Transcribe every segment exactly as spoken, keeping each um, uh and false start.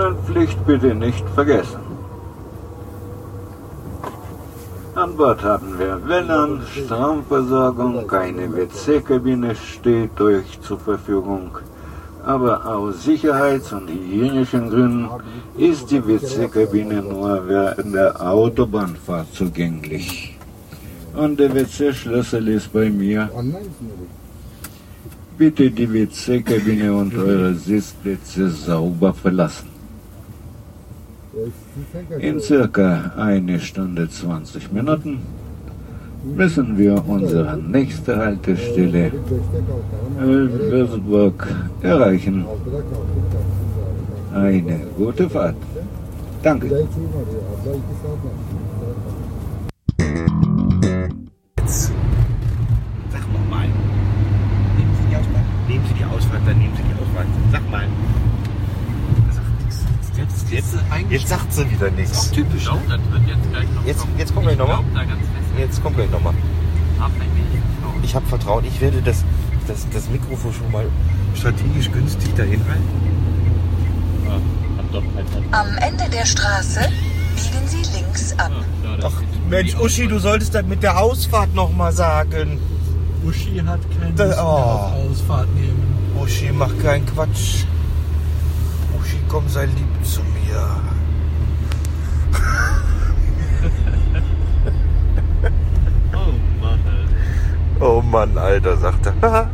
Sonnenpflicht bitte nicht vergessen. An Bord haben wir W L A N, Stromversorgung, eine W C-Kabine steht euch zur Verfügung. Aber aus sicherheits- und hygienischen Gründen ist die W C-Kabine nur während der Autobahnfahrt zugänglich. Und der W C-Schlüssel ist bei mir. Bitte die W C-Kabine und eure Sitzplätze sauber verlassen. In circa eine Stunde zwanzig Minuten müssen wir unsere nächste Haltestelle Würzburg erreichen. Eine gute Fahrt. Danke. Jetzt. Sag noch mal. Nehmen Sie die Ausfahrt? Nehmen Sie die Ausfahrt, dann nehmen Sie die Ausfahrt. Sag mal. Jetzt, jetzt, jetzt sagt sie wieder nichts. Typisch. Das wird jetzt gleich noch jetzt, kommen. jetzt kommt gleich nochmal. Jetzt kommt gleich nochmal. Ich habe Vertrauen. Ich werde das, das, das Mikrofon schon mal strategisch günstig dahin halten. Am Ende der Straße biegen Sie links ab. Ach Mensch, Uschi, du solltest das mit der Ausfahrt nochmal sagen. Uschi hat keine Da- Lust mehr oh. auf Ausfahrt nehmen. Uschi, mach keinen Quatsch. Uschi, komm, sei lieb zu mir. Oh Mann, Alter. Oh Mann, Alter, sagt er.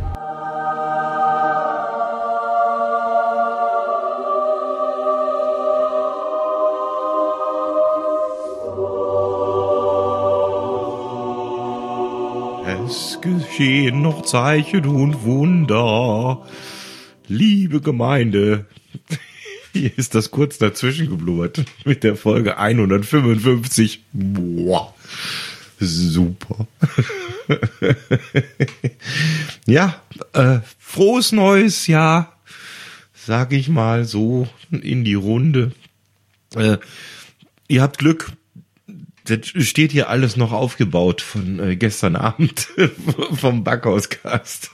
Es geschehen noch Zeichen und Wunder. Liebe Gemeinde, hier ist das kurz dazwischen geblubbert mit der Folge hundertfünfundfünfzig. Boah, super. Ja, äh, frohes neues Jahr, sag ich mal so in die Runde. Äh, ihr habt Glück. Das steht hier alles noch aufgebaut von äh, gestern Abend vom Backhauscast.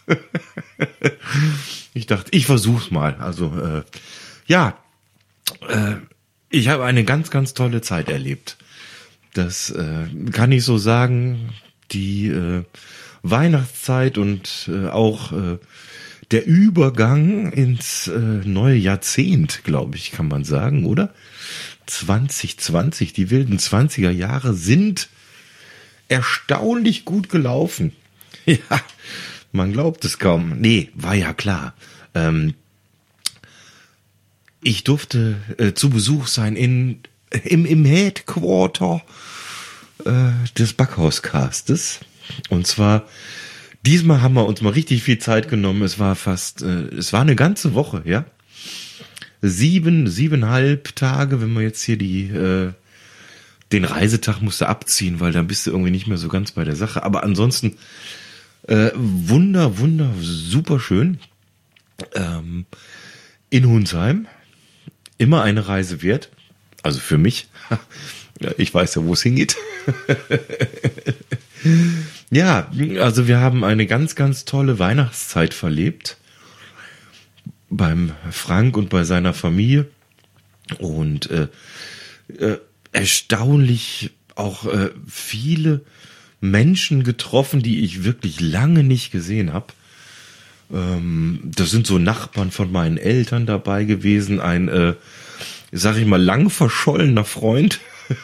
Ich dachte, ich versuch's mal. Also äh, ja, äh, ich habe eine ganz, ganz tolle Zeit erlebt. Das äh, kann ich so sagen. Die äh, Weihnachtszeit und äh, auch äh, der Übergang ins äh, neue Jahrzehnt, glaube ich, kann man sagen, oder? zwanzig zwanzig, die wilden zwanziger Jahre sind erstaunlich gut gelaufen. Ja, man glaubt es kaum. Nee, war ja klar. Ähm, ich durfte äh, zu Besuch sein in im, im Headquarter äh, des Backhauscastes. Und zwar, diesmal haben wir uns mal richtig viel Zeit genommen. Es war fast, äh, es war eine ganze Woche, ja. Sieben, siebeneinhalb Tage, wenn man jetzt hier die, äh, den Reisetag musste abziehen, weil dann bist du irgendwie nicht mehr so ganz bei der Sache. Aber ansonsten, äh, wunder, wunder, super schön. Ähm, in Hunsheim. Immer eine Reise wert. Also für mich. Ich weiß ja, wo es hingeht. Ja, also wir haben eine ganz, ganz tolle Weihnachtszeit verlebt. Beim Frank und bei seiner Familie und äh, äh, erstaunlich auch äh, viele Menschen getroffen, die ich wirklich lange nicht gesehen habe. Ähm, das sind so Nachbarn von meinen Eltern dabei gewesen, ein, äh, sag ich mal, lang verschollener Freund,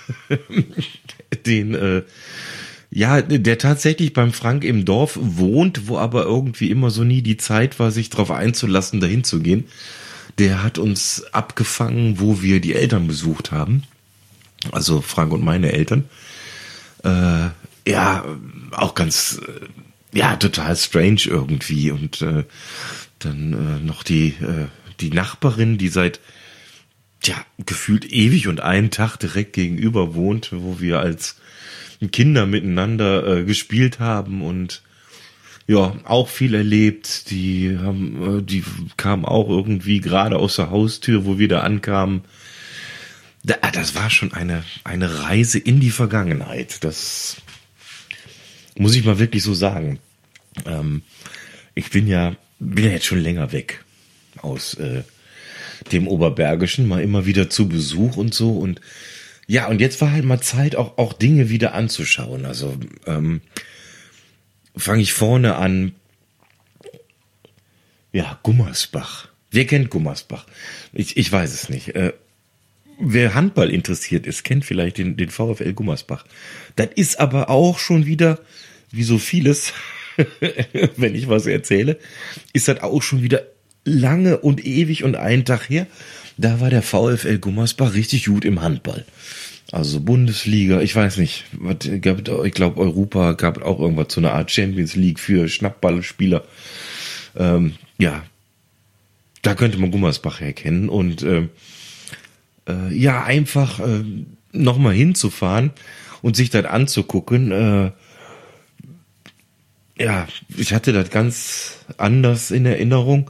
den äh, ja, der tatsächlich beim Frank im Dorf wohnt, wo aber irgendwie immer so nie die Zeit war, sich darauf einzulassen, dahin zu gehen. Der hat uns abgefangen, wo wir die Eltern besucht haben. Also Frank und meine Eltern. Äh, ja, auch ganz, äh, ja, total strange irgendwie. Und äh, dann äh, noch die, äh, die Nachbarin, die seit, tja, gefühlt ewig und einen Tag direkt gegenüber wohnt, wo wir als Kinder miteinander äh, gespielt haben und ja, auch viel erlebt. Die haben, äh, die kamen auch irgendwie gerade aus der Haustür, wo wir da ankamen. Da, das war schon eine, eine Reise in die Vergangenheit. Das muss ich mal wirklich so sagen. Ähm, ich bin ja, bin ja jetzt schon länger weg aus äh, dem Oberbergischen mal immer wieder zu Besuch und so. Und ja, und jetzt war halt mal Zeit, auch, auch Dinge wieder anzuschauen. Also ähm, fange ich vorne an. Ja, Gummersbach. Wer kennt Gummersbach? Ich, ich weiß es nicht. Äh, wer Handball interessiert ist, kennt vielleicht den, den VfL Gummersbach. Das ist aber auch schon wieder, wie so vieles, wenn ich was erzähle, ist das auch schon wieder lange und ewig und einen Tag her. Da war der VfL Gummersbach richtig gut im Handball. Also Bundesliga, ich weiß nicht, was gab, ich glaube Europa gab auch irgendwas, so eine Art Champions League für Schnappballspieler. Ähm, ja, da könnte man Gummersbach erkennen und äh, äh, ja, einfach äh, nochmal hinzufahren und sich das anzugucken. Äh, ja, ich hatte das ganz anders in Erinnerung.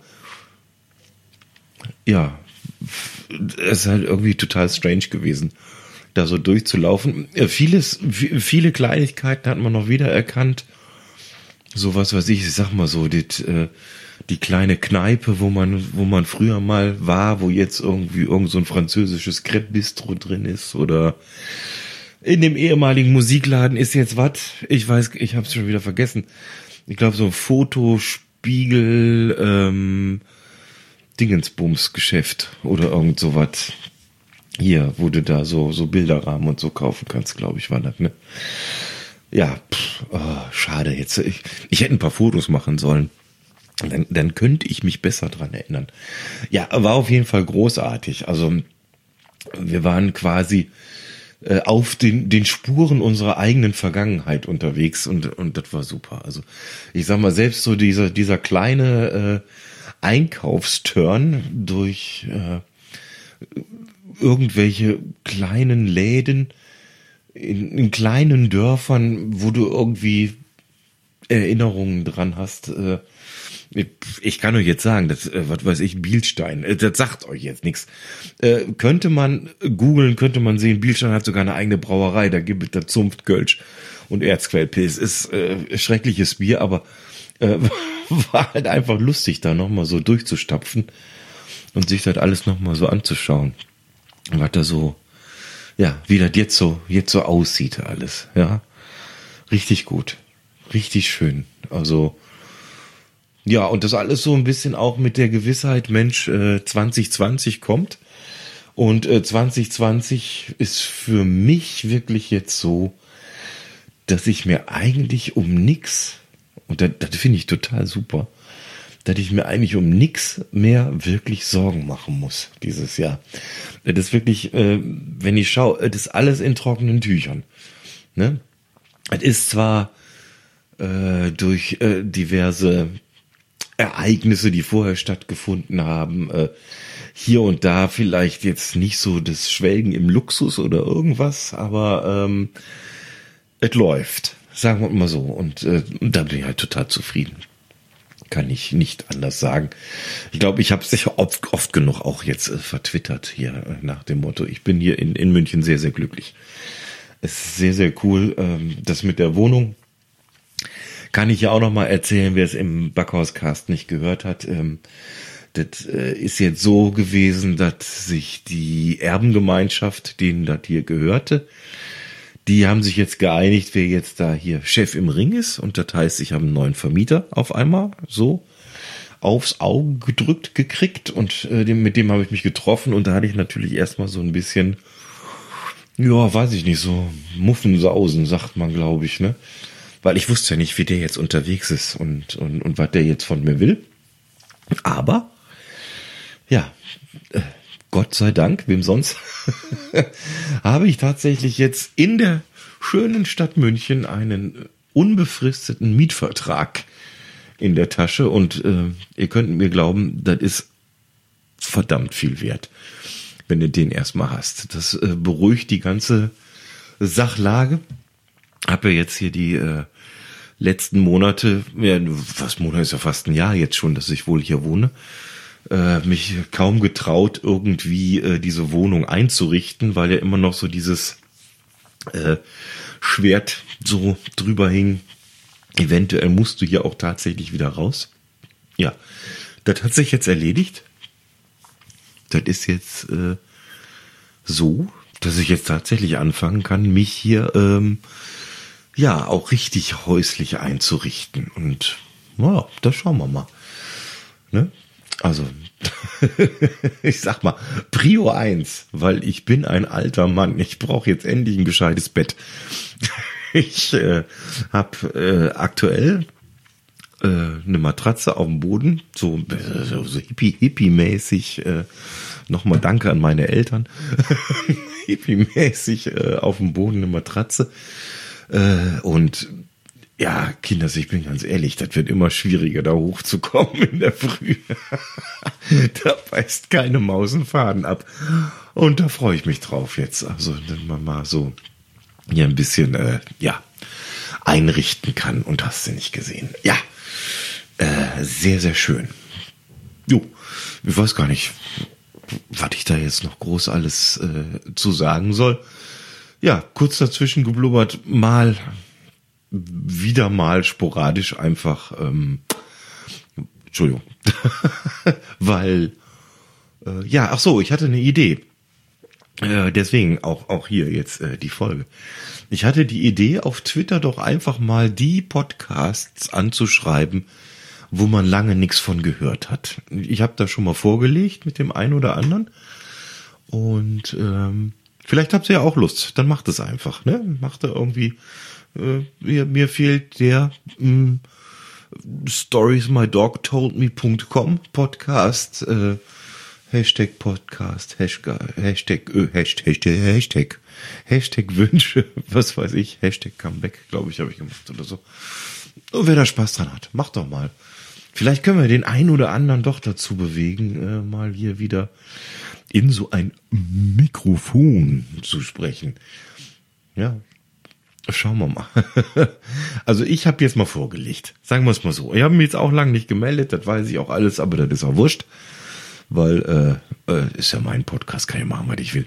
Ja, es ist halt irgendwie total strange gewesen, da so durchzulaufen. Vieles, viele Kleinigkeiten hat man noch wiedererkannt. So was weiß ich, ich sag mal so, die, die kleine Kneipe, wo man, wo man früher mal war, wo jetzt irgendwie irgend so ein französisches Crepe-Bistro drin ist, oder in dem ehemaligen Musikladen ist jetzt was, ich weiß, ich hab's schon wieder vergessen. Ich glaube so ein Fotospiegel, ähm, Dingensbums-Geschäft oder irgend sowas. Hier, wo du da so, so Bilderrahmen und so kaufen kannst, glaube ich, war das, ne? Ja, pff, oh, schade, jetzt, ich, ich hätte ein paar Fotos machen sollen. Dann, dann könnte ich mich besser dran erinnern. Ja, war auf jeden Fall großartig. Also, wir waren quasi äh, auf den, den Spuren unserer eigenen Vergangenheit unterwegs und, und das war super. Also, ich sag mal, selbst so dieser, dieser kleine, äh, Einkaufsturn durch äh, irgendwelche kleinen Läden in, in kleinen Dörfern, wo du irgendwie Erinnerungen dran hast. Äh, ich kann euch jetzt sagen, das, äh, was weiß ich, Bielstein, äh, das sagt euch jetzt nichts. Äh, könnte man googeln, könnte man sehen, Bielstein hat sogar eine eigene Brauerei, da gibt es da Zunft, Kölsch und Erzquellpilz. Ist äh, schreckliches Bier, aber äh, war halt einfach lustig, da nochmal so durchzustapfen und sich das alles nochmal so anzuschauen. Was da so, ja, wie das jetzt so, jetzt so aussieht alles, ja. Richtig gut. Richtig schön. Also, ja, und das alles so ein bisschen auch mit der Gewissheit, Mensch, äh, zwanzig zwanzig kommt. Und äh, zwanzig zwanzig ist für mich wirklich jetzt so, dass ich mir eigentlich um nix, und das, das finde ich total super, dass ich mir eigentlich um nix mehr wirklich Sorgen machen muss dieses Jahr. Das ist wirklich, äh, wenn ich schaue, das ist alles in trockenen Tüchern. Ne? Es ist zwar äh, durch äh, diverse Ereignisse, die vorher stattgefunden haben, äh, hier und da vielleicht jetzt nicht so das Schwelgen im Luxus oder irgendwas, aber ähm, es läuft, sagen wir mal so. Und äh, da bin ich halt total zufrieden. Kann ich nicht anders sagen. Ich glaube, ich habe es sicher oft, oft genug auch jetzt äh, vertwittert hier äh, nach dem Motto, ich bin hier in, in München sehr, sehr glücklich. Es ist sehr, sehr cool. Ähm, das mit der Wohnung kann ich ja auch noch mal erzählen, wer es im Backhauscast nicht gehört hat. Ähm, das äh, ist jetzt so gewesen, dass sich die Erbengemeinschaft, denen das hier gehörte, die haben sich jetzt geeinigt, wer jetzt da hier Chef im Ring ist. Und das heißt, ich habe einen neuen Vermieter auf einmal so aufs Auge gedrückt gekriegt. Und äh, dem, mit dem habe ich mich getroffen. Und da hatte ich natürlich erstmal so ein bisschen, ja, weiß ich nicht, so Muffensausen, sagt man, glaube ich, ne? Weil ich wusste ja nicht, wie der jetzt unterwegs ist und, und, und was der jetzt von mir will. Aber, ja, äh, Gott sei Dank, wem sonst, habe ich tatsächlich jetzt in der schönen Stadt München einen unbefristeten Mietvertrag in der Tasche. Und äh, ihr könnt mir glauben, das ist verdammt viel wert, wenn du den erstmal hast. Das äh, beruhigt die ganze Sachlage. Habe ja jetzt hier die äh, letzten Monate, ja, was Monat ist ja fast ein Jahr jetzt schon, dass ich wohl hier wohne, äh, mich kaum getraut, irgendwie äh, diese Wohnung einzurichten, weil ja immer noch so dieses äh, Schwert so drüber hing. Eventuell musst du hier auch tatsächlich wieder raus. Ja, das hat sich jetzt erledigt. das ist jetzt äh, so, dass ich jetzt tatsächlich anfangen kann, mich hier ähm, ja auch richtig häuslich einzurichten. Und ja, das schauen wir mal. Ne? Also, ich sag mal, Prio eins, weil ich bin ein alter Mann. Ich brauche jetzt endlich ein gescheites Bett. Ich äh, habe äh, aktuell äh, eine Matratze auf dem Boden, so, äh, so hippie, hippie-mäßig. Äh, Nochmal danke an meine Eltern. Hippie-mäßig äh, auf dem Boden eine Matratze. Äh, und ja, Kinders, ich bin ganz ehrlich, das wird immer schwieriger, da hochzukommen in der Früh. Da beißt keine Maus einen Faden ab. Und da freue ich mich drauf jetzt. Also, wenn man mal so hier ein bisschen, äh, ja, einrichten kann. Und hast du nicht gesehen. Ja, äh, sehr, sehr schön. Jo, ich weiß gar nicht, was ich da jetzt noch groß alles äh, zu sagen soll. Ja, kurz dazwischen geblubbert, mal wieder mal sporadisch einfach, ähm, Entschuldigung, weil, äh, ja, ach so, ich hatte eine Idee, äh, deswegen auch, auch hier jetzt äh, die Folge. Ich hatte die Idee, auf Twitter doch einfach mal die Podcasts anzuschreiben, wo man lange nichts von gehört hat. Ich habe da schon mal vorgelegt mit dem einen oder anderen und ähm, vielleicht habt ihr ja auch Lust, dann macht es einfach, ne? Macht da irgendwie, äh, mir, mir fehlt der mh, stories my dog told me dot com Podcast, äh, Hashtag Podcast, Hashtag, Hashtag, äh, Hashtag, Hashtag, Hashtag, Hashtag Wünsche, was weiß ich, Hashtag Comeback, glaube ich, habe ich gemacht oder so. Und wer da Spaß dran hat, macht doch mal. Vielleicht können wir den einen oder anderen doch dazu bewegen, äh, mal hier wieder in so ein Mikrofon zu sprechen. Ja, schauen wir mal. Also ich habe jetzt mal vorgelegt. Sagen wir es mal so. Ich habe mich jetzt auch lange nicht gemeldet, das weiß ich auch alles, aber das ist auch wurscht. Weil, äh, äh, ist ja mein Podcast, kann ich machen, was ich will.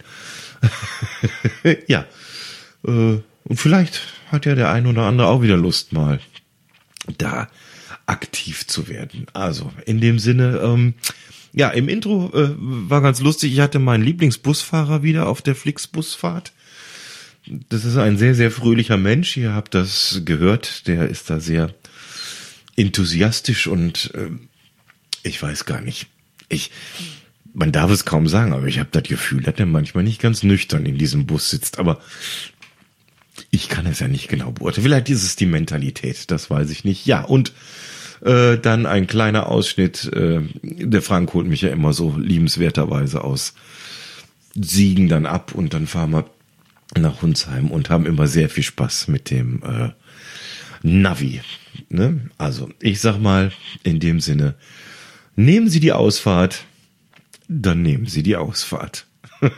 Ja, äh, und vielleicht hat ja der ein oder andere auch wieder Lust, mal da aktiv zu werden. Also, in dem Sinne, ähm, ja, im Intro äh, war ganz lustig. Ich hatte meinen Lieblingsbusfahrer wieder auf der Flixbusfahrt. Das ist ein sehr, sehr fröhlicher Mensch. Ihr habt das gehört. Der ist da sehr enthusiastisch und äh, ich weiß gar nicht. Ich, man darf es kaum sagen, aber ich habe das Gefühl, dass er manchmal nicht ganz nüchtern in diesem Bus sitzt. Aber ich kann es ja nicht genau beurteilen. Vielleicht ist es die Mentalität, das weiß ich nicht. Ja, und äh, dann ein kleiner Ausschnitt. Äh, der Frank holt mich ja immer so liebenswerterweise aus Siegen dann ab und dann fahren wir nach Hunsheim und haben immer sehr viel Spaß mit dem äh, Navi. Ne? Also ich sag mal in dem Sinne, nehmen Sie die Ausfahrt, dann nehmen Sie die Ausfahrt.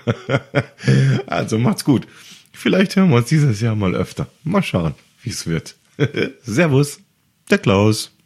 Also macht's gut. Vielleicht hören wir uns dieses Jahr mal öfter. Mal schauen, wie es wird. Servus, der Klaus.